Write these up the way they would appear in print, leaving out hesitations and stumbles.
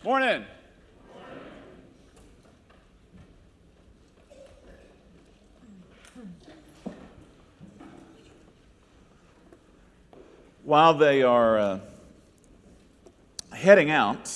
Morning. While they are heading out,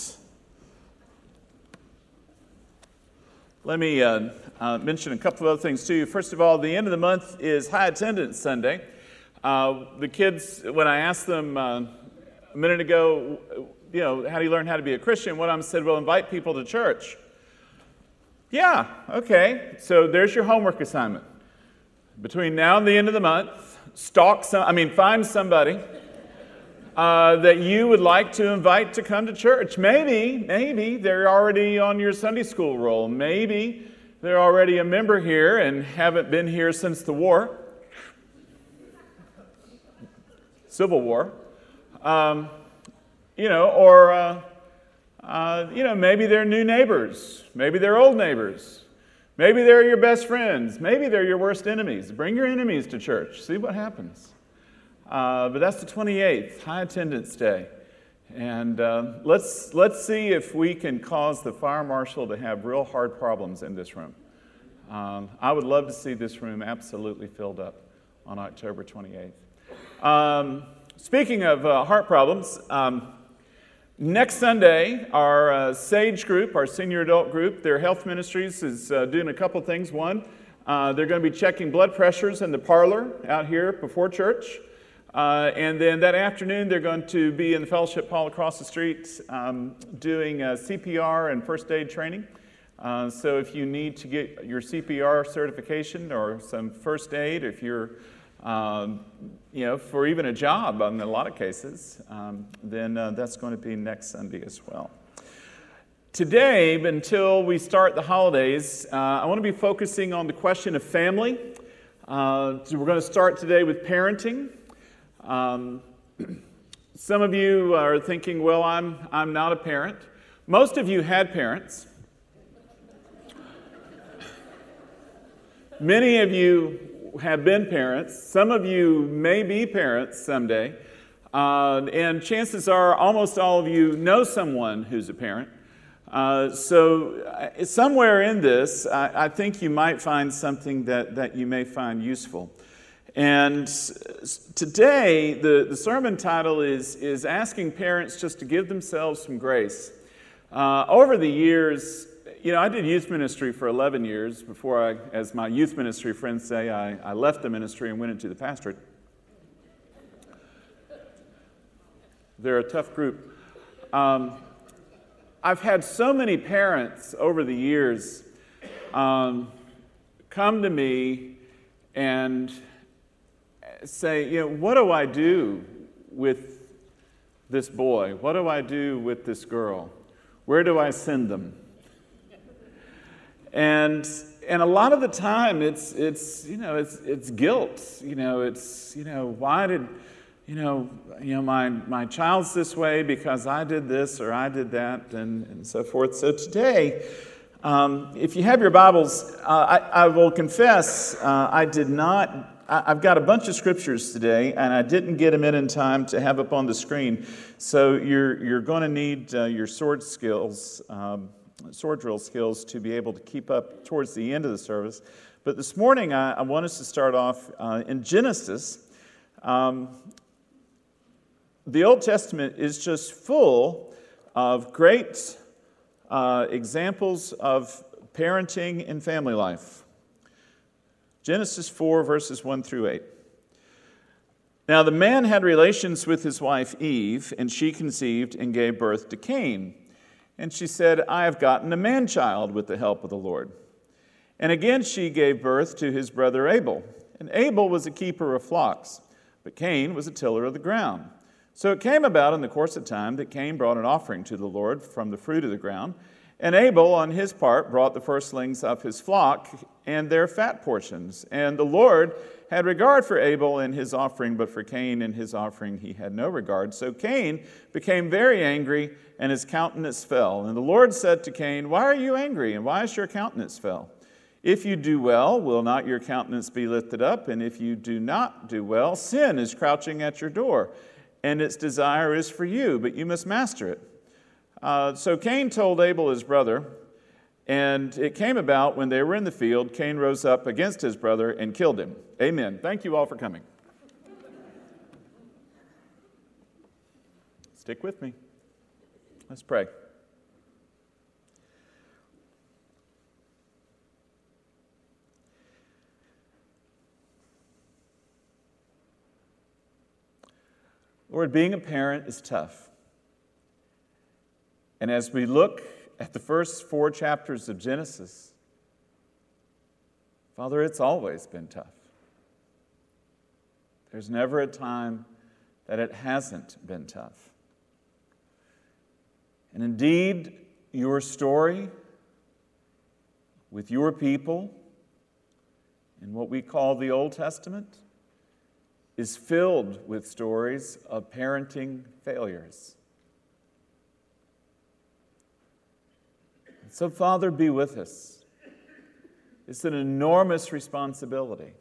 let me mention a couple of other things to you. First of all, the end of the month is High Attendance Sunday. The kids, when I asked them a minute ago, how do you learn how to be a Christian? One of them said, well, invite people to church. Yeah, okay. So there's your homework assignment. Between now and the end of the month, find somebody that you would like to invite to come to church. Maybe they're already on your Sunday school roll. Maybe they're already a member here and haven't been here since the war. Civil War. Maybe they're new neighbors. Maybe they're old neighbors. Maybe they're your best friends. Maybe they're your worst enemies. Bring your enemies to church. See what happens. But that's the 28th, High Attendance Day. And let's see if we can cause the fire marshal to have real hard problems in this room. I would love to see this room absolutely filled up on October 28th. Speaking of heart problems, next Sunday, our SAGE group, our senior adult group, their health ministries is doing a couple things. One, they're going to be checking blood pressures in the parlor out here before church. And then that afternoon, they're going to be in the fellowship hall across the street doing CPR and first aid training. So if you need to get your CPR certification or some first aid, if you're, for even a job in a lot of cases, then that's going to be next Sunday as well. Today, until we start the holidays, I want to be focusing on the question of family. So we're going to start today with parenting. Some of you are thinking, well, I'm not a parent. Most of you had parents. Many of you have been parents. Some of you may be parents someday. And chances are almost all of you know someone who's a parent. So somewhere in this, I think you might find something that you may find useful. And today, the sermon title is asking parents just to give themselves some grace. Over the years, I did youth ministry for 11 years before as my youth ministry friends say, I left the ministry and went into the pastorate. They're a tough group. I've had so many parents over the years come to me and say, what do I do with this boy? What do I do with this girl? Where do I send them? And a lot of the time it's guilt. Why did my child's this way because I did this or I did that and so forth. So today, if you have your Bibles, I will confess I've got a bunch of scriptures today, and I didn't get them in time to have up on the screen. So you're going to need your sword drill skills to be able to keep up towards the end of the service. But this morning, I want us to start off in Genesis. The Old Testament is just full of great examples of parenting and family life. Genesis 4, verses 1 through 8. Now the man had relations with his wife Eve, and she conceived and gave birth to Cain. And she said, I have gotten a man-child with the help of the Lord. And again she gave birth to his brother Abel. And Abel was a keeper of flocks, but Cain was a tiller of the ground. So it came about in the course of time that Cain brought an offering to the Lord from the fruit of the ground. And Abel, on his part, brought the firstlings of his flock and their fat portions. And the Lord had regard for Abel and his offering, but for Cain and his offering he had no regard. So Cain became very angry, and his countenance fell. And the Lord said to Cain, why are you angry, and why is your countenance fell? If you do well, will not your countenance be lifted up? And if you do not do well, sin is crouching at your door, and its desire is for you, but you must master it. So Cain told Abel his brother, and it came about when they were in the field, Cain rose up against his brother and killed him. Amen. Thank you all for coming. Stick with me. Let's pray. Lord, being a parent is tough. And as we look at the first 4 chapters of Genesis, Father, it's always been tough. There's never a time that it hasn't been tough. And indeed, your story with your people in what we call the Old Testament is filled with stories of parenting failures. So, Father, be with us. It's an enormous responsibility.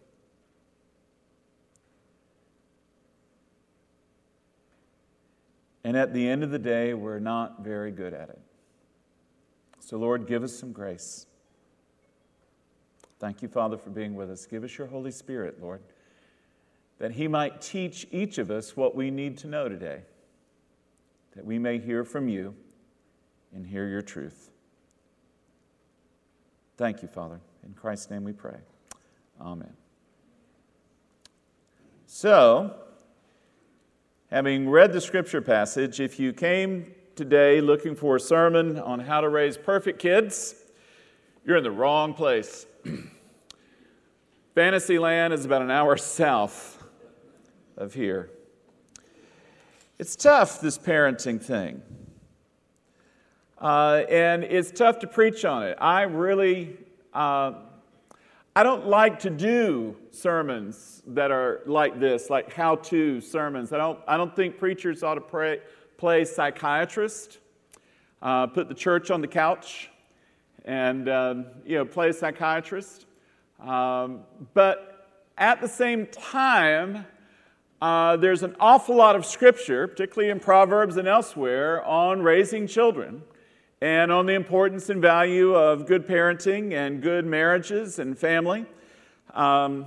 And at the end of the day, we're not very good at it. So, Lord, give us some grace. Thank you, Father, for being with us. Give us your Holy Spirit, Lord, that He might teach each of us what we need to know today, that we may hear from you and hear your truth. Thank you, Father. In Christ's name we pray. Amen. So, having read the scripture passage, if you came today looking for a sermon on how to raise perfect kids, you're in the wrong place. Fantasyland is about an hour south of here. It's tough, this parenting thing. And it's tough to preach on it. I don't like to do sermons that are like this, like how-to sermons. I don't think preachers ought to play psychiatrist, put the church on the couch, and play psychiatrist. But at the same time, there's an awful lot of scripture, particularly in Proverbs and elsewhere, on raising children and on the importance and value of good parenting and good marriages and family. I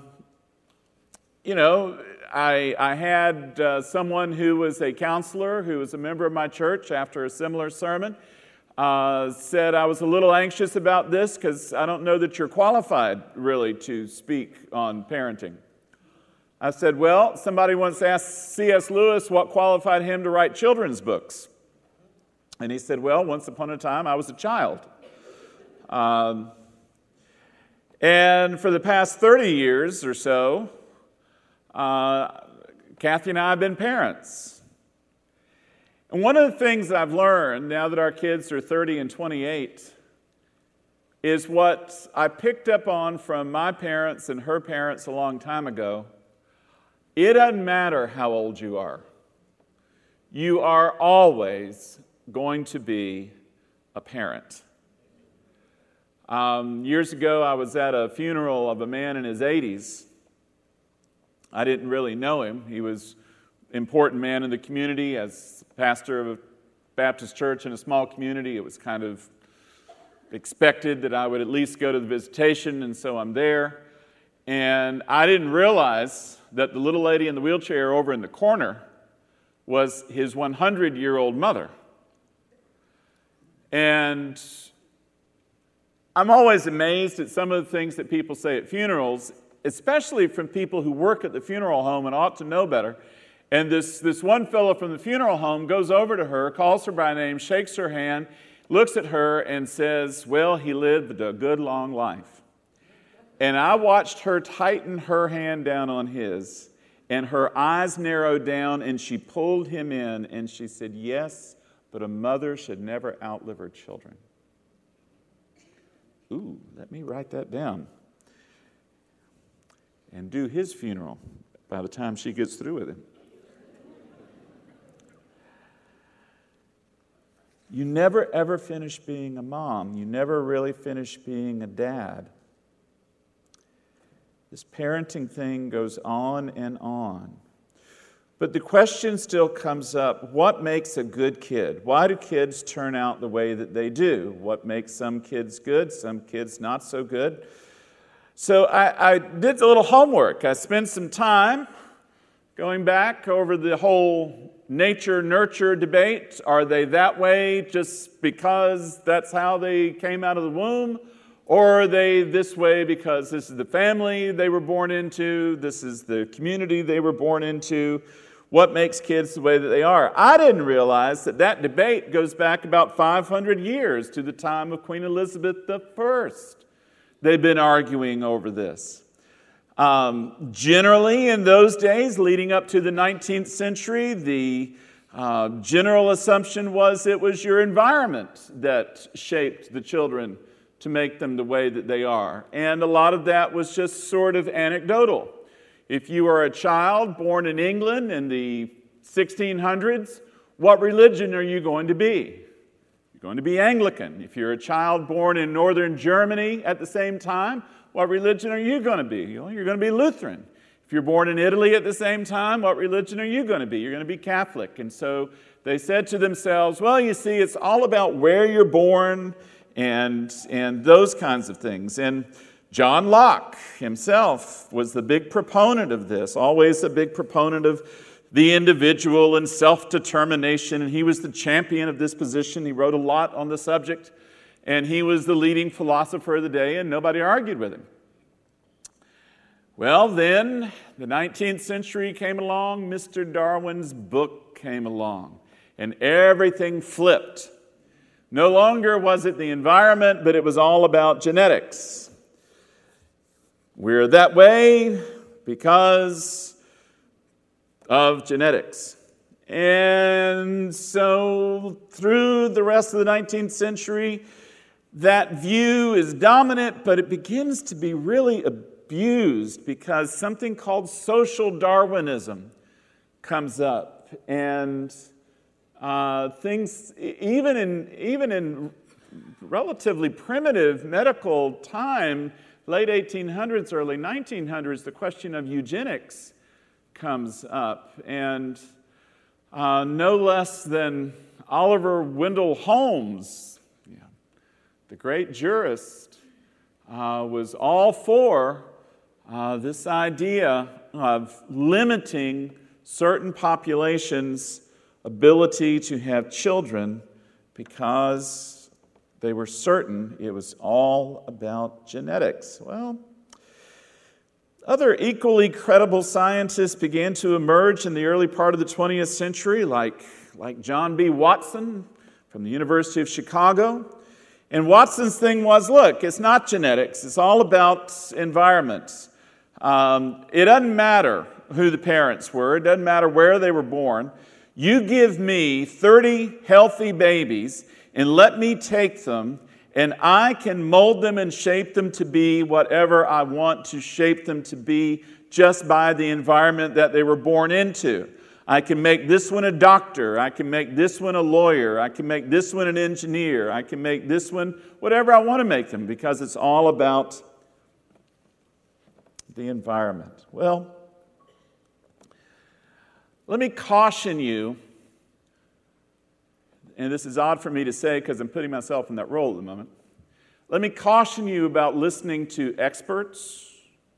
had someone who was a counselor, who was a member of my church after a similar sermon, said, I was a little anxious about this because I don't know that you're qualified really to speak on parenting. I said, well, somebody once asked C.S. Lewis what qualified him to write children's books. And he said, well, once upon a time, I was a child. And for the past 30 years or so, Kathy and I have been parents. And one of the things that I've learned now that our kids are 30 and 28 is what I picked up on from my parents and her parents a long time ago. It doesn't matter how old you are. You are always going to be a parent. Years ago, I was at a funeral of a man in his 80s. I didn't really know him. He was an important man in the community. As pastor of a Baptist church in a small community, it was kind of expected that I would at least go to the visitation, and so I'm there. And I didn't realize that the little lady in the wheelchair over in the corner was his 100-year-old mother. And I'm always amazed at some of the things that people say at funerals, especially from people who work at the funeral home and ought to know better. And this one fellow from the funeral home goes over to her, calls her by name, shakes her hand, looks at her and says, well, he lived a good long life. And I watched her tighten her hand down on his, and her eyes narrowed down, and she pulled him in, and she said, yes, but a mother should never outlive her children. Ooh, let me write that down. And do his funeral by the time she gets through with him. You never ever finish being a mom. You never really finish being a dad. This parenting thing goes on and on. But the question still comes up, what makes a good kid? Why do kids turn out the way that they do? What makes some kids good, some kids not so good? So I did a little homework. I spent some time going back over the whole nature-nurture debate. Are they that way just because that's how they came out of the womb? Or are they this way because this is the family they were born into, this is the community they were born into? What makes kids the way that they are? I didn't realize that debate goes back about 500 years to the time of Queen Elizabeth I. They've been arguing over this. Generally, in those days, leading up to the 19th century, the general assumption was it was your environment that shaped the children to make them the way that they are. And a lot of that was just sort of anecdotal. If you are a child born in England in the 1600s, what religion are you going to be? You're going to be Anglican. If you're a child born in northern Germany at the same time, what religion are you going to be? You're going to be Lutheran. If you're born in Italy at the same time, what religion are you going to be? You're going to be Catholic. And so they said to themselves, well, you see, it's all about where you're born and those kinds of things. And John Locke himself was the big proponent of this, always a big proponent of the individual and self-determination, and he was the champion of this position. He wrote a lot on the subject, and he was the leading philosopher of the day, and nobody argued with him. Well, then, the 19th century came along, Mr. Darwin's book came along, and everything flipped. No longer was it the environment, but it was all about genetics. We're that way because of genetics. And so through the rest of the 19th century, that view is dominant, but it begins to be really abused because something called social Darwinism comes up. And things, even in relatively primitive medical time, late 1800s, early 1900s, the question of eugenics comes up. And no less than Oliver Wendell Holmes, the great jurist, was all for this idea of limiting certain populations' ability to have children because they were certain it was all about genetics. Well, other equally credible scientists began to emerge in the early part of the 20th century, like John B. Watson from the University of Chicago. And Watson's thing was, look, it's not genetics. It's all about environment. It doesn't matter who the parents were. It doesn't matter where they were born. You give me 30 healthy babies and let me take them, and I can mold them and shape them to be whatever I want to shape them to be just by the environment that they were born into. I can make this one a doctor. I can make this one a lawyer. I can make this one an engineer. I can make this one whatever I want to make them because it's all about the environment. Well, let me caution you, and this is odd for me to say because I'm putting myself in that role at the moment. Let me caution you about listening to experts.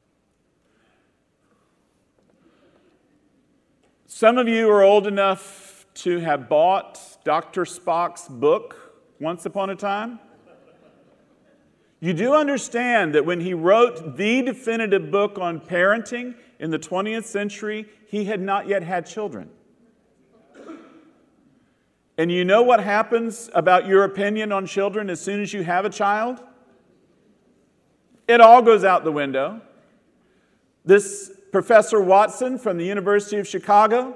Some of you are old enough to have bought Dr. Spock's book once upon a time. You do understand that when he wrote the definitive book on parenting in the 20th century, he had not yet had children. And you know what happens about your opinion on children as soon as you have a child? It all goes out the window. This Professor Watson from the University of Chicago,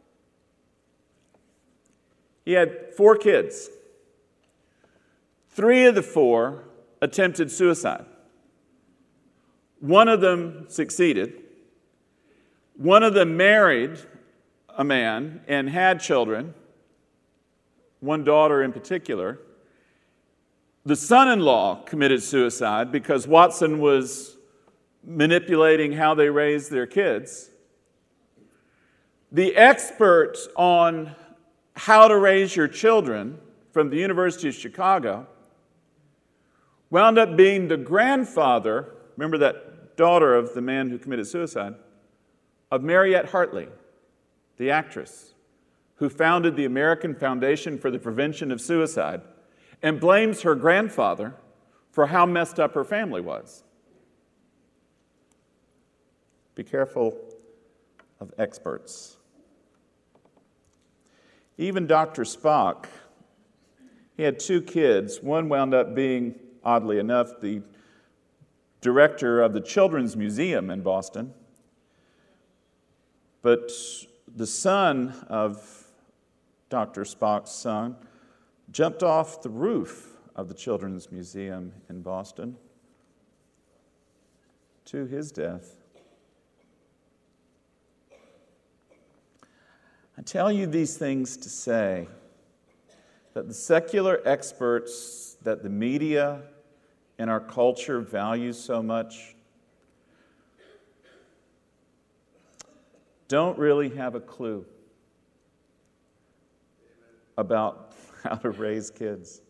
he had 4 kids. 3 of the 4 attempted suicide. 1 of them succeeded. 1 of them married a man and had children. 1 daughter in particular. The son-in-law committed suicide because Watson was manipulating how they raised their kids. The expert on how to raise your children from the University of Chicago wound up being the grandfather, remember that daughter of the man who committed suicide, of Mariette Hartley, the actress, who founded the American Foundation for the Prevention of Suicide and blames her grandfather for how messed up her family was. Be careful of experts. Even Dr. Spock, he had 2 kids. One wound up being, oddly enough, the director of the Children's Museum in Boston. But the son of Dr. Spock's son jumped off the roof of the Children's Museum in Boston to his death. I tell you these things to say that the secular experts that the media and our culture value so much don't really have a clue about how to raise kids.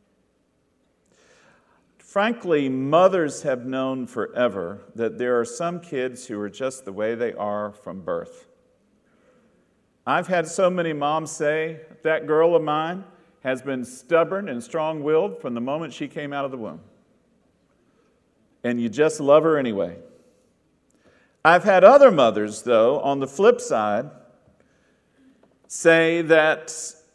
Frankly, mothers have known forever that there are some kids who are just the way they are from birth. I've had so many moms say, that girl of mine has been stubborn and strong-willed from the moment she came out of the womb. And you just love her anyway. I've had other mothers, though, on the flip side, say that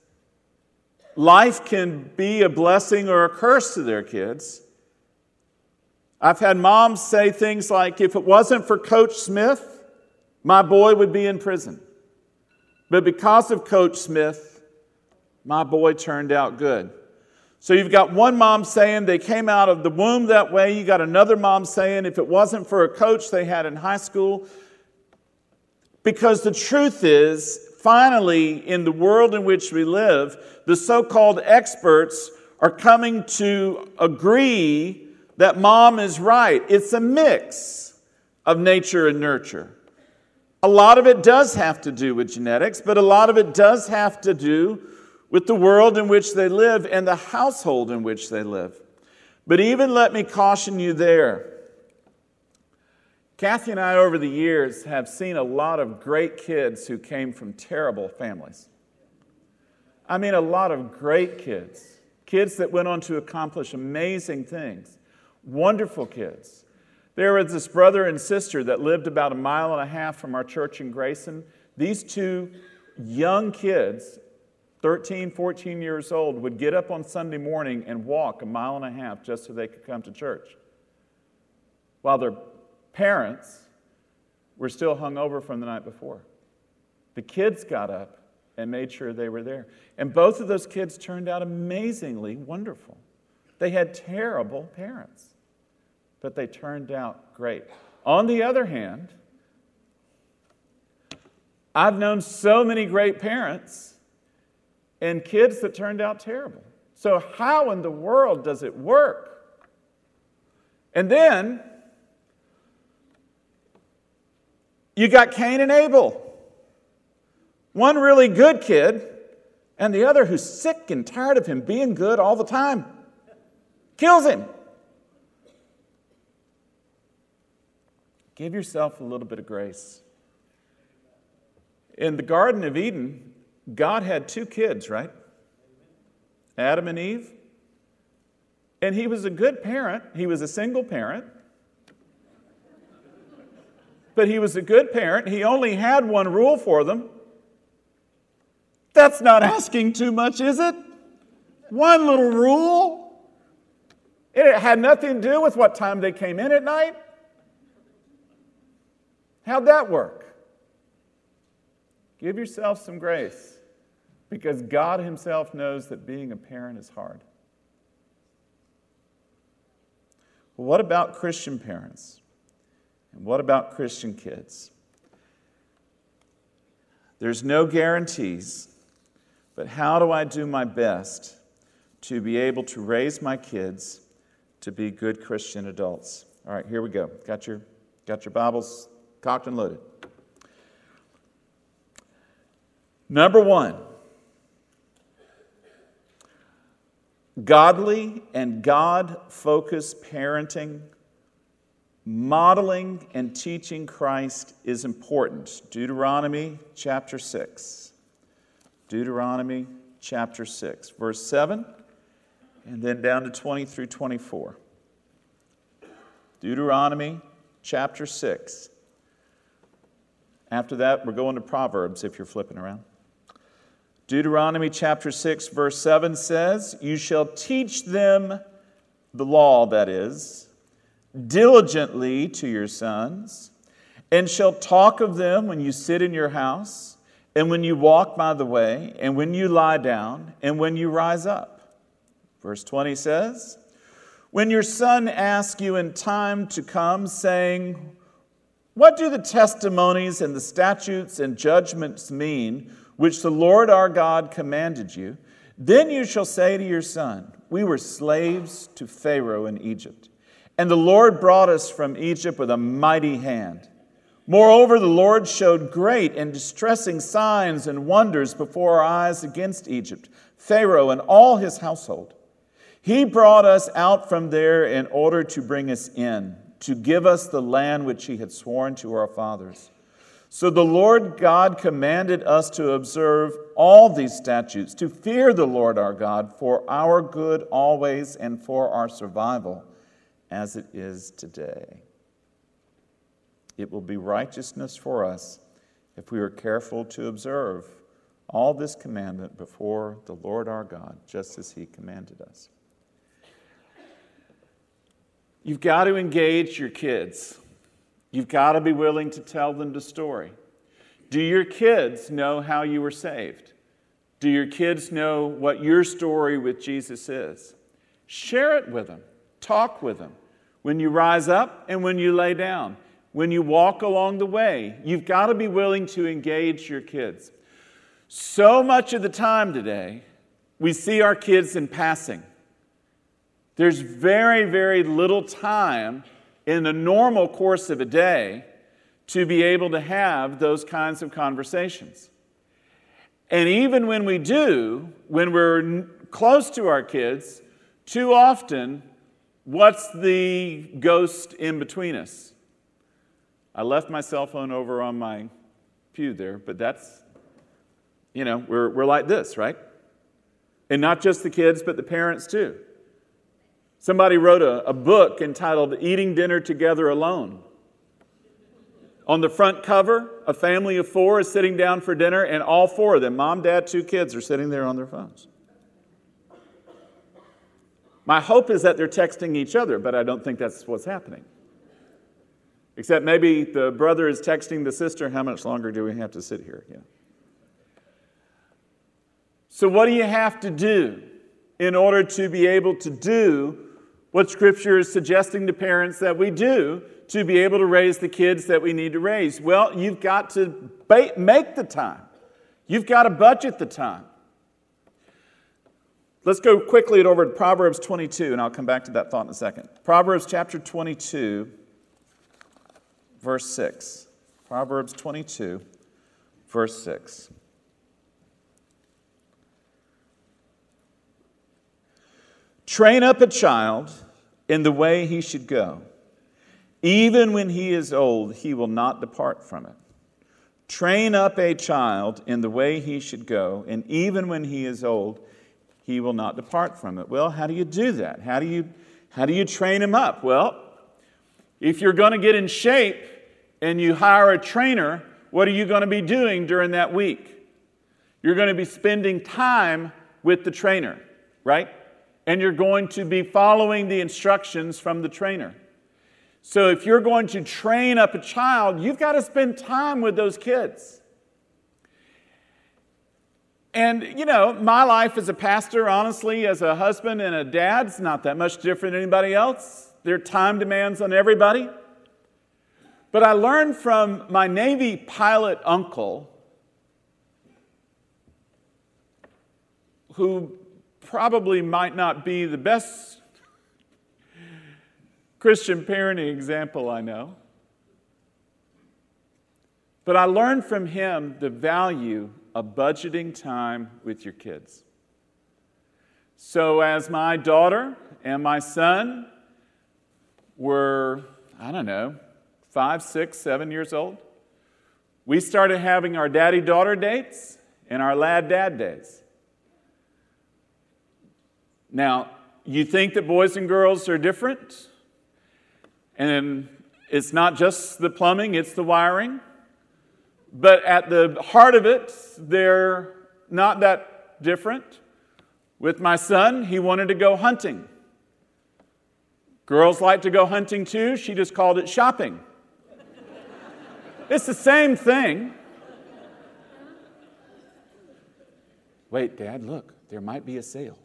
life can be a blessing or a curse to their kids. I've had moms say things like, if it wasn't for Coach Smith, my boy would be in prison. But because of Coach Smith, my boy turned out good. So you've got one mom saying they came out of the womb that way. You got another mom saying if it wasn't for a coach they had in high school. Because the truth is, finally, in the world in which we live, the so-called experts are coming to agree that mom is right. It's a mix of nature and nurture. A lot of it does have to do with genetics, but a lot of it does have to do with the world in which they live and the household in which they live. But even let me caution you there. Kathy and I, over the years, have seen a lot of great kids who came from terrible families. I mean, a lot of great kids. Kids that went on to accomplish amazing things. Wonderful kids. There was this brother and sister that lived about 1.5 miles from our church in Grayson. These 2 young kids, 13, 14 years old, would get up on Sunday morning and walk 1.5 miles just so they could come to church, while their parents were still hungover from the night before. The kids got up and made sure they were there. And both of those kids turned out amazingly wonderful. They had terrible parents, but they turned out great. On the other hand, I've known so many great parents and kids that turned out terrible. So how in the world does it work? And then you got Cain and Abel. One really good kid and the other who's sick and tired of him being good all the time. Kills him. Give yourself a little bit of grace. In the Garden of Eden, God had 2 kids, right? Adam and Eve. And he was a good parent. He was a single parent. But he was a good parent. He only had one rule for them. That's not asking too much, is it? One little rule. It had nothing to do with what time they came in at night. How'd that work? Give yourself some grace, because God himself knows that being a parent is hard. Well, what about Christian parents? And what about Christian kids? There's no guarantees, but how do I do my best to be able to raise my kids to be good Christian adults? All right, here we go. Got your Bibles cocked and loaded. Number one, godly and God-focused parenting, modeling and teaching Christ is important. Deuteronomy chapter 6. Deuteronomy chapter 6, verse 7, and then down to 20 through 24. Deuteronomy chapter 6. After that, we're going to Proverbs if you're flipping around. Deuteronomy chapter 6, verse 7 says, "You shall teach them the law, that is, diligently to your sons, and shall talk of them when you sit in your house, and when you walk by the way, and when you lie down, and when you rise up." Verse 20 says, "When your son asks you in time to come, saying, 'What do the testimonies and the statutes and judgments mean, which the Lord our God commanded you?' Then you shall say to your son, 'We were slaves to Pharaoh in Egypt, and the Lord brought us from Egypt with a mighty hand. Moreover, the Lord showed great and distressing signs and wonders before our eyes against Egypt, Pharaoh and all his household. He brought us out from there in order to bring us in, to give us the land which he had sworn to our fathers. So the Lord God commanded us to observe all these statutes, to fear the Lord our God for our good always and for our survival, as it is today. It will be righteousness for us if we are careful to observe all this commandment before the Lord our God, just as he commanded us." You've got to engage your kids. You've got to be willing to tell them the story. Do your kids know how you were saved? Do your kids know what your story with Jesus is? Share it with them. Talk with them. When you rise up and when you lay down. When you walk along the way. You've got to be willing to engage your kids. So much of the time today, we see our kids in passing. There's very, very little time in the normal course of a day to be able to have those kinds of conversations. And even when we do, when we're close to our kids, too often, what's the ghost in between us? I left my cell phone over on my pew there, but that's, we're like this, right? And not just the kids, but the parents too. Somebody wrote a book entitled Eating Dinner Together Alone. On the front cover, a family of 4 is sitting down for dinner, and all 4 of them, mom, dad, 2 kids, are sitting there on their phones. My hope is that they're texting each other, but I don't think that's what's happening. Except maybe the brother is texting the sister, "How much longer do we have to sit here?" Yeah. So what do you have to do in order to be able to do what Scripture is suggesting to parents that we do to be able to raise the kids that we need to raise? Well, you've got to make the time. You've got to budget the time. Let's go quickly over to Proverbs 22, and I'll come back to that thought in a second. Proverbs chapter 22, verse 6. Proverbs 22, verse 6. "Train up a child in the way he should go. Even when he is old, he will not depart from it. Train up a child in the way he should go, and even when he is old, he will not depart from it." Well, how do you do that? How do you train him up? Well, if you're going to get in shape and you hire a trainer, what are you going to be doing during that week? You're going to be spending time with the trainer, right? And you're going to be following the instructions from the trainer. So if you're going to train up a child, you've got to spend time with those kids. And, my life as a pastor, honestly, as a husband and a dad, is not that much different than anybody else. There are time demands on everybody. But I learned from my Navy pilot uncle, who probably might not be the best Christian parenting example I know. But I learned from him the value a budgeting time with your kids. So as my daughter and my son were, 5, 6, 7 years old, we started having our daddy-daughter dates and our lad-dad days. Now, you think that boys and girls are different, and it's not just the plumbing, it's the wiring. But at the heart of it, they're not that different. With my son, he wanted to go hunting. Girls like to go hunting too. She just called it shopping. It's the same thing. Wait, Dad, look, there might be a sale.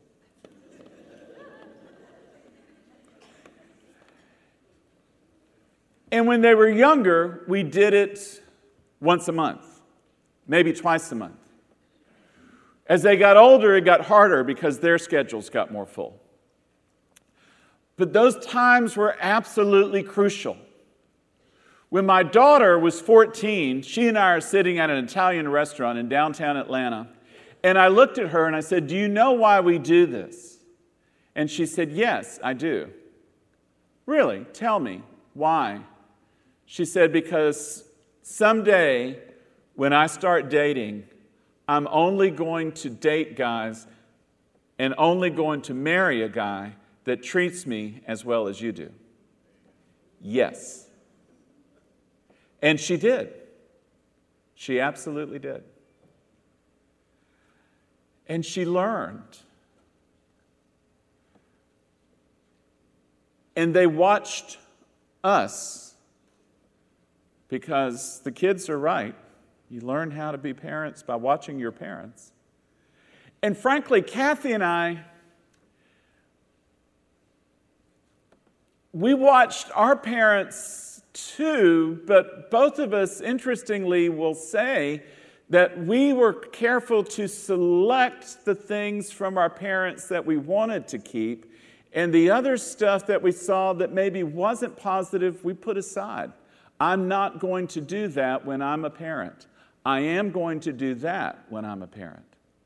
And when they were younger, we did it once a month, maybe twice a month. As they got older, it got harder because their schedules got more full. But those times were absolutely crucial. When my daughter was 14, she and I are sitting at an Italian restaurant in downtown Atlanta, and I looked at her and I said, "Do you know why we do this?" And she said, "Yes, I do." "Really? Tell me, why?" She said, "Because someday when I start dating, I'm only going to date guys and only going to marry a guy that treats me as well as you do." Yes. And she did. She absolutely did. And she learned. And they watched us, because the kids are right. You learn how to be parents by watching your parents. And frankly, Kathy and I, we watched our parents too, but both of us, interestingly, will say that we were careful to select the things from our parents that we wanted to keep, and the other stuff that we saw that maybe wasn't positive, we put aside. I'm not going to do that when I'm a parent. I am going to do that when I'm a parent.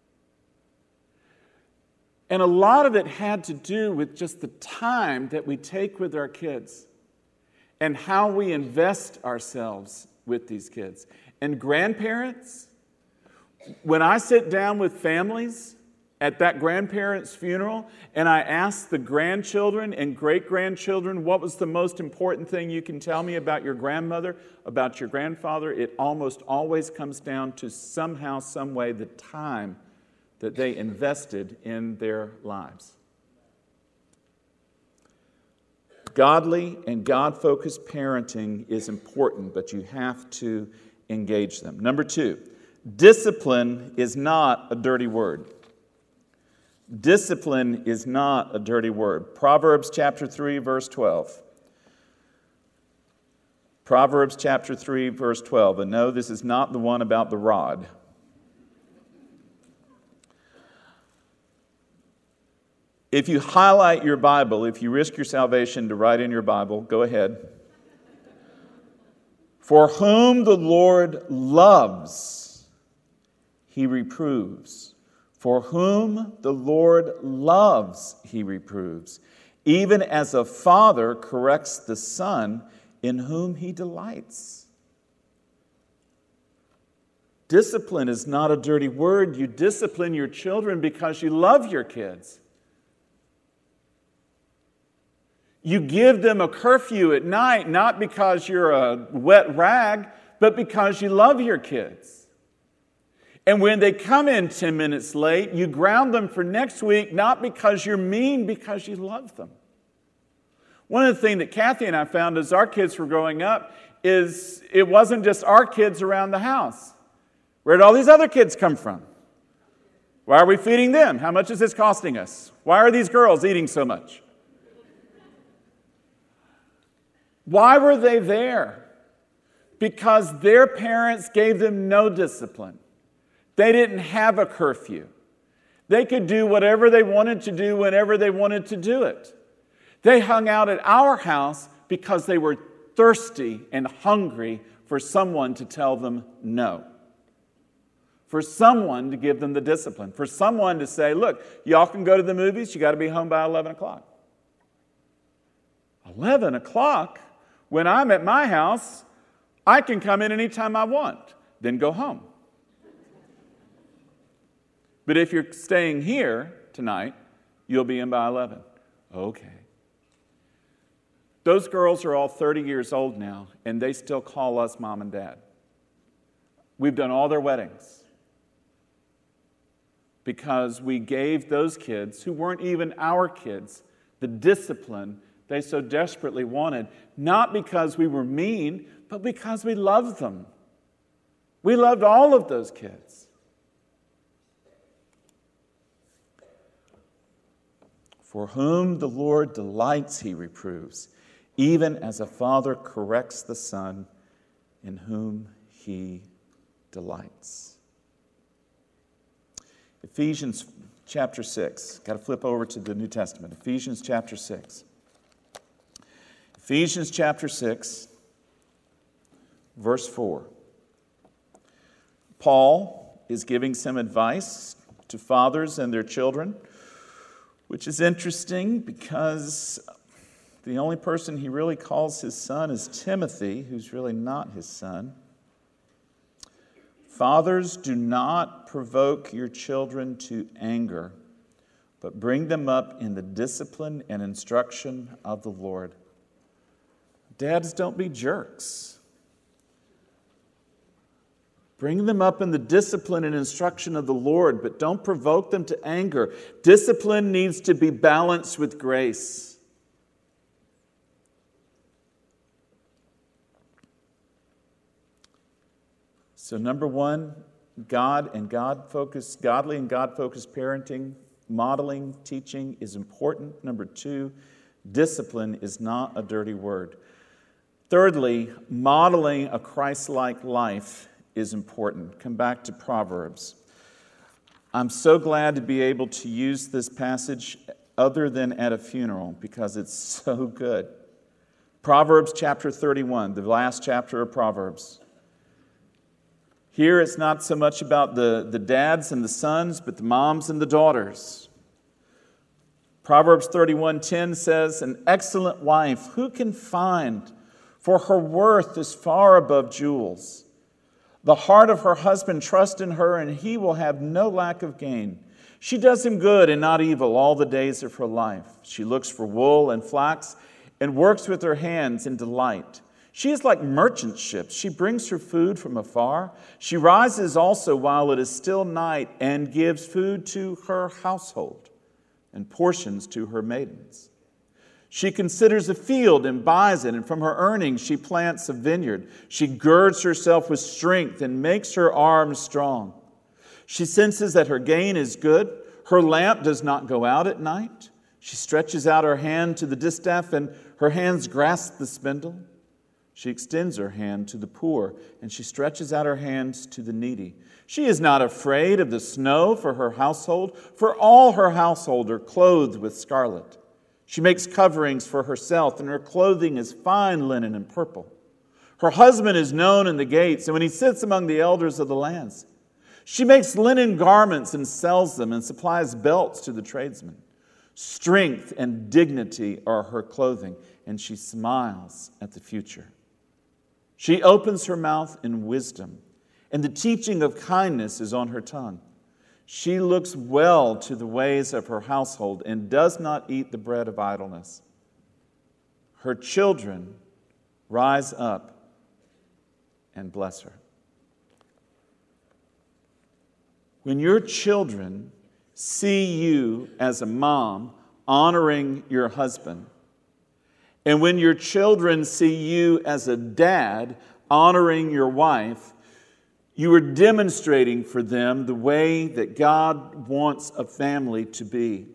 And a lot of it had to do with just the time that we take with our kids and how we invest ourselves with these kids. And grandparents, when I sit down with families at that grandparent's funeral and I ask the grandchildren and great-grandchildren, what was the most important thing you can tell me about your grandmother, about your grandfather, it almost always comes down to somehow, some way, the time that they invested in their lives. Godly and God-focused parenting is important, but you have to engage them. Number 2, discipline is not a dirty word. Discipline is not a dirty word. Proverbs chapter 3, verse 12. Proverbs chapter 3, verse 12. And no, this is not the one about the rod. If you highlight your Bible, if you risk your salvation to write in your Bible, go ahead. For whom the Lord loves, he reproves. For whom the Lord loves, he reproves. Even as a father corrects the son in whom he delights. Discipline is not a dirty word. You discipline your children because you love your kids. You give them a curfew at night, not because you're a wet rag, but because you love your kids. And when they come in 10 minutes late, you ground them for next week, not because you're mean, because you love them. One of the things that Kathy and I found as our kids were growing up is it wasn't just our kids around the house. Where did all these other kids come from? Why are we feeding them? How much is this costing us? Why are these girls eating so much? Why were they there? Because their parents gave them no discipline. They didn't have a curfew. They could do whatever they wanted to do whenever they wanted to do it. They hung out at our house because they were thirsty and hungry for someone to tell them no. for someone to give them the discipline, for someone to say, look, y'all can go to the movies, you got to be home by 11 o'clock. 11 o'clock? When I'm at my house, I can come in anytime I want, then go home. But if you're staying here tonight, you'll be in by 11. Okay. Those girls are all 30 years old now, and they still call us mom and dad. We've done all their weddings because we gave those kids, who weren't even our kids, the discipline they so desperately wanted, not because we were mean, but because we loved them. We loved all of those kids. For whom the Lord delights, he reproves, even as a father corrects the son in whom he delights. Ephesians chapter 6. Got to flip over to the New Testament. Ephesians chapter 6. Ephesians chapter 6, verse 4. Paul is giving some advice to fathers and their children, which is interesting because the only person he really calls his son is Timothy, who's really not his son. Fathers, do not provoke your children to anger, but bring them up in the discipline and instruction of the Lord. Dads, don't be jerks. Bring them up in the discipline and instruction of the Lord, but don't provoke them to anger. Discipline needs to be balanced with grace. So number one, godly and God-focused parenting, modeling, teaching is important. Number two, discipline is not a dirty word. Thirdly, modeling a Christ-like life is important. Come back to Proverbs. I'm so glad to be able to use this passage other than at a funeral because it's so good. Proverbs chapter 31, the last chapter of Proverbs. Here it's not so much about the dads and the sons, but the moms and the daughters. Proverbs 31:10 says, "An excellent wife, who can find? For her worth is far above jewels. The heart of her husband trusts in her, and he will have no lack of gain. She does him good and not evil all the days of her life. She looks for wool and flax and works with her hands in delight. She is like merchant ships. She brings her food from afar. She rises also while it is still night and gives food to her household and portions to her maidens. She considers a field and buys it, and from her earnings she plants a vineyard. She girds herself with strength and makes her arms strong. She senses that her gain is good. Her lamp does not go out at night. She stretches out her hand to the distaff, and her hands grasp the spindle. She extends her hand to the poor, and she stretches out her hands to the needy. She is not afraid of the snow for her household, for all her household are clothed with scarlet. She makes coverings for herself, and her clothing is fine linen and purple. Her husband is known in the gates, and when he sits among the elders of the lands. She makes linen garments and sells them, and supplies belts to the tradesmen. Strength and dignity are her clothing, and she smiles at the future. She opens her mouth in wisdom, and the teaching of kindness is on her tongue. She looks well to the ways of her household and does not eat the bread of idleness. Her children rise up and bless her. When your children see you as a mom honoring your husband, and when your children see you as a dad honoring your wife, you are demonstrating for them the way that God wants a family to be.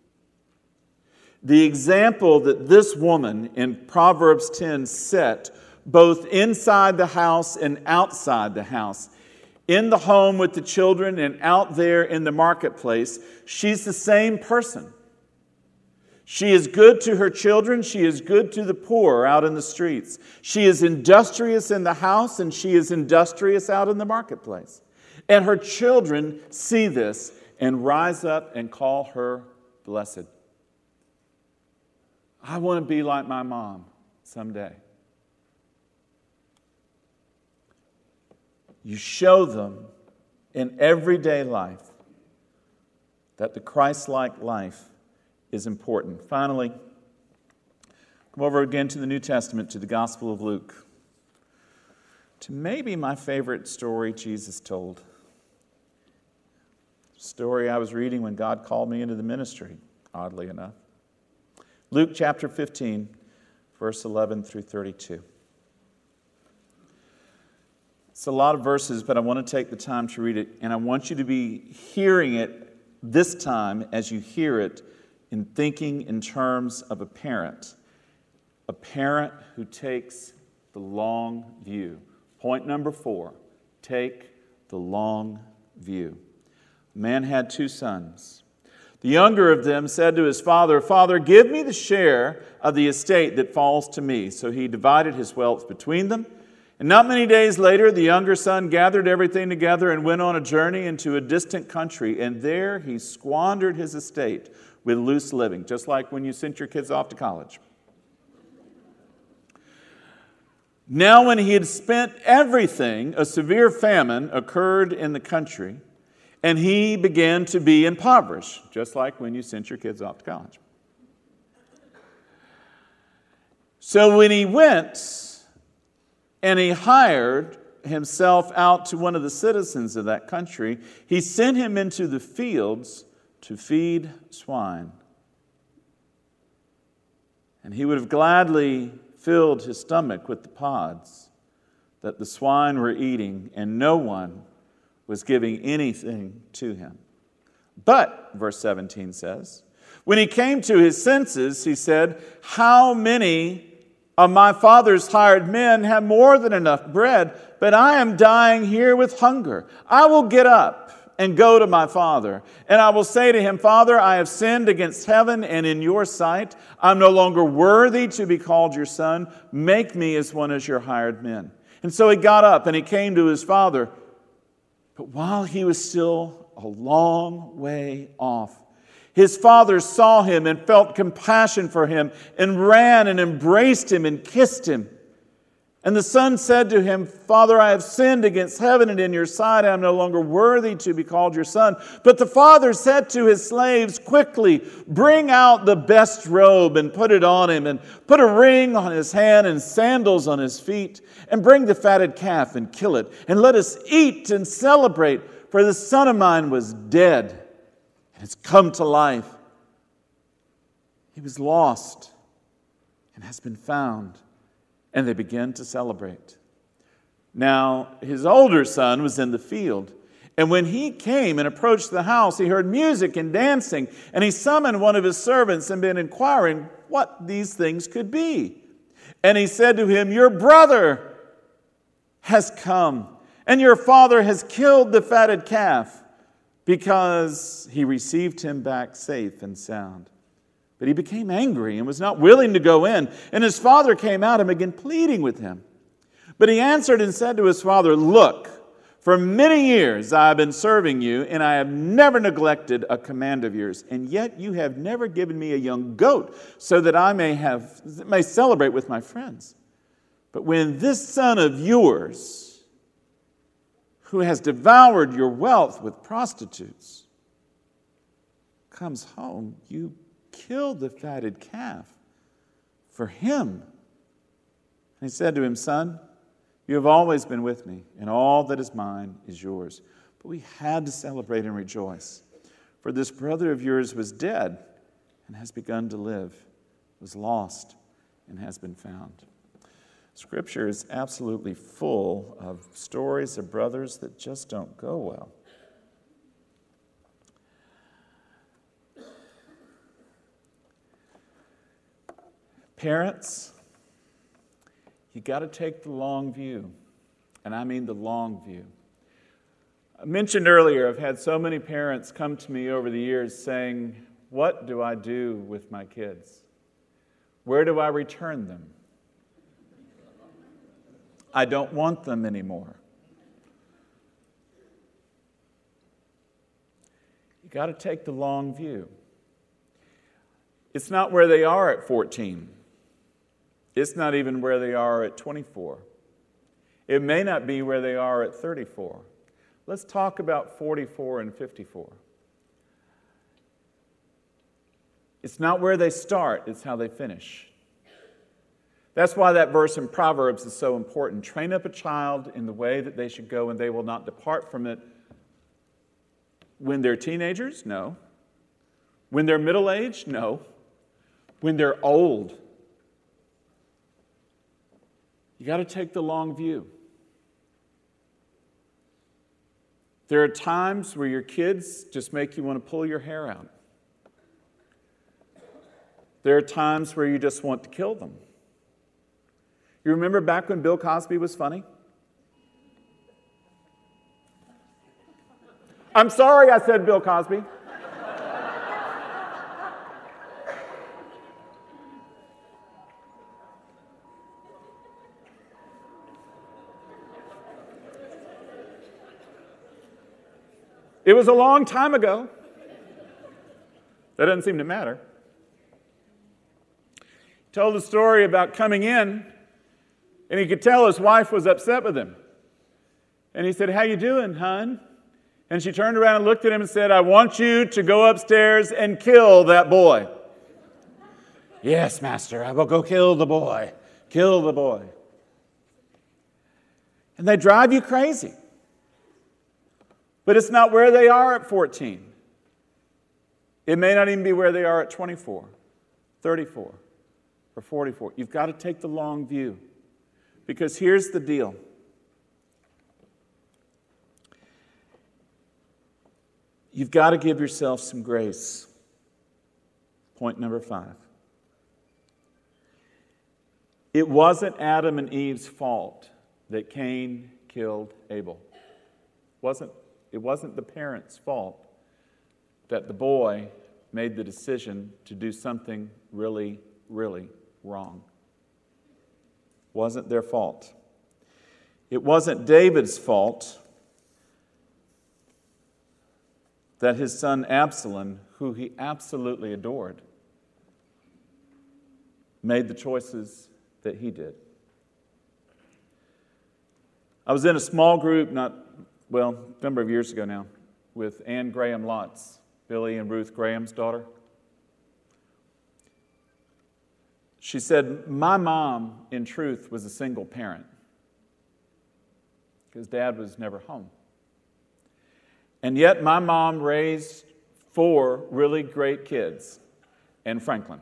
The example that this woman in Proverbs 10 set, both inside the house and outside the house, in the home with the children and out there in the marketplace, she's the same person. She is good to her children. She is good to the poor out in the streets. She is industrious in the house, and she is industrious out in the marketplace. And her children see this and rise up and call her blessed. I want to be like my mom someday. You show them in everyday life that the Christ-like life is important. Finally, come over again to the New Testament, to the Gospel of Luke, to maybe my favorite story Jesus told. Story I was reading when God called me into the ministry, oddly enough. Luke chapter 15, verse 11 through 32. It's a lot of verses, but I want to take the time to read it, and I want you to be hearing it this time as you hear it in thinking in terms of a parent who takes the long view. Point number 4, take the long view. A man had 2 sons. The younger of them said to his father, "Father, give me the share of the estate that falls to me." So he divided his wealth between them. And not many days later, the younger son gathered everything together and went on a journey into a distant country. And there he squandered his estate with loose living, just like when you sent your kids off to college. Now, when he had spent everything, a severe famine occurred in the country, and he began to be impoverished, just like when you sent your kids off to college. So when he went and he hired himself out to one of the citizens of that country, he sent him into the fields to feed swine. And he would have gladly filled his stomach with the pods that the swine were eating, and no one was giving anything to him. But, verse 17 says, when he came to his senses, he said, "How many of my father's hired men have more than enough bread, but I am dying here with hunger. I will get up and go to my father, and I will say to him, 'Father, I have sinned against heaven and in your sight. I'm no longer worthy to be called your son. Make me as one of your hired men.' And so he got up and he came to his father. But while he was still a long way off, his father saw him and felt compassion for him and ran and embraced him and kissed him. And the son said to him, 'Father, I have sinned against heaven and in your sight. I am no longer worthy to be called your son.' But the father said to his slaves, 'Quickly, bring out the best robe and put it on him, and put a ring on his hand and sandals on his feet, and bring the fatted calf and kill it, and let us eat and celebrate. For the son of mine was dead and has come to life. He was lost and has been found.' And they began to celebrate. Now, his older son was in the field. And when he came and approached the house, he heard music and dancing. And he summoned one of his servants and began inquiring what these things could be. And he said to him, 'Your brother has come, and your father has killed the fatted calf,' because he received him back safe and sound. But he became angry and was not willing to go in. And his father came out and began pleading with him. But he answered and said to his father, 'Look, for many years I have been serving you, and I have never neglected a command of yours. And yet you have never given me a young goat, so that I may celebrate with my friends. But when this son of yours, who has devoured your wealth with prostitutes, comes home, you kill the fatted calf for him.' And he said to him, 'Son, you have always been with me, and all that is mine is yours.' But we had to celebrate and rejoice. For this brother of yours was dead and has begun to live, was lost and has been found." Scripture is absolutely full of stories of brothers that just don't go well. Parents, you got to take the long view, and I mean the long view. I mentioned earlier, I've had so many parents come to me over the years saying, "What do I do with my kids? Where do I return them? I don't want them anymore." got to take the long view. It's not where they are at 14. It's not even where they are at 24. It may not be where they are at 34. Let's talk about 44 and 54. It's not where they start, it's how they finish. That's why that verse in Proverbs is so important. Train up a child in the way that they should go, and they will not depart from it. When they're teenagers? No. When they're middle-aged? No. When they're old? You got to take the long view. There are times where your kids just make you want to pull your hair out. There are times where you just want to kill them. You remember back when Bill Cosby was funny? I'm sorry I said Bill Cosby. It was a long time ago. That doesn't seem to matter. He told a story about coming in, and he could tell his wife was upset with him. And he said, "How you doing, hon?" And she turned around and looked at him and said, "I want you to go upstairs and kill that boy." "Yes, master, I will go kill the boy. Kill the boy." And they drive you crazy. But it's not where they are at 14. It may not even be where they are at 24, 34, or 44. You've got to take the long view. Because here's the deal. You've got to give yourself some grace. Point number 5. It wasn't Adam and Eve's fault that Cain killed Abel. It wasn't the parents' fault that the boy made the decision to do something really, really wrong. It wasn't their fault. It wasn't David's fault that his son Absalom, who he absolutely adored, made the choices that he did. I was in a small group a number of years ago now, with Anne Graham Lotz, Billy and Ruth Graham's daughter. She said, "My mom, in truth, was a single parent because Dad was never home. And yet my mom raised 4 really great kids and Franklin."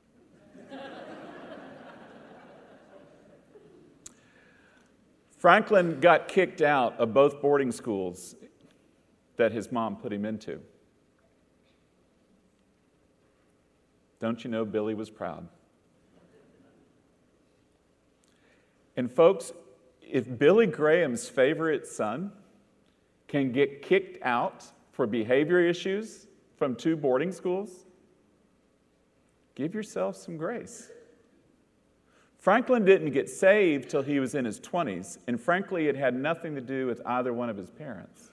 Franklin got kicked out of both boarding schools that his mom put him into. Don't you know Billy was proud? And folks, if Billy Graham's favorite son can get kicked out for behavior issues from 2 boarding schools, give yourself some grace. Franklin didn't get saved till he was in his 20s, and frankly, it had nothing to do with either one of his parents.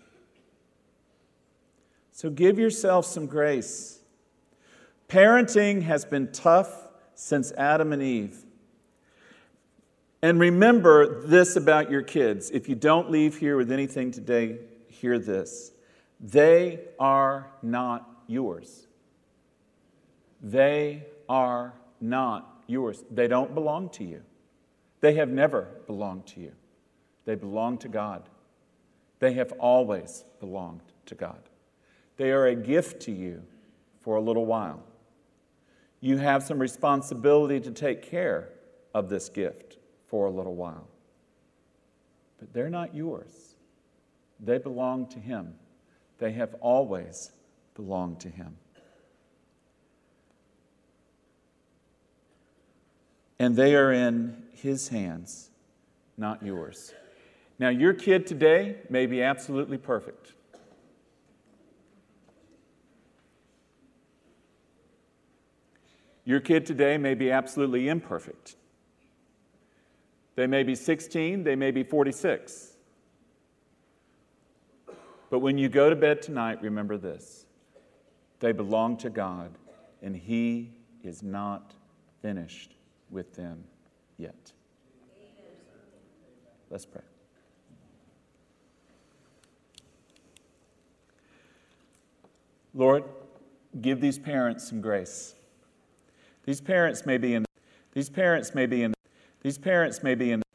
So give yourself some grace. Parenting has been tough since Adam and Eve. And remember this about your kids. If you don't leave here with anything today, hear this. They are not yours. They are not yours. They don't belong to you. They have never belonged to you. They belong to God. They have always belonged to God. They are a gift to you for a little while. You have some responsibility to take care of this gift for a little while. But they're not yours. They belong to Him. They have always belonged to Him. And they are in His hands, not yours. Now, your kid today may be absolutely perfect. Your kid today may be absolutely imperfect. They may be 16, they may be 46. But when you go to bed tonight, remember this. They belong to God, and He is not finished with them yet. Let's pray. Lord, give these parents some grace. These parents may be in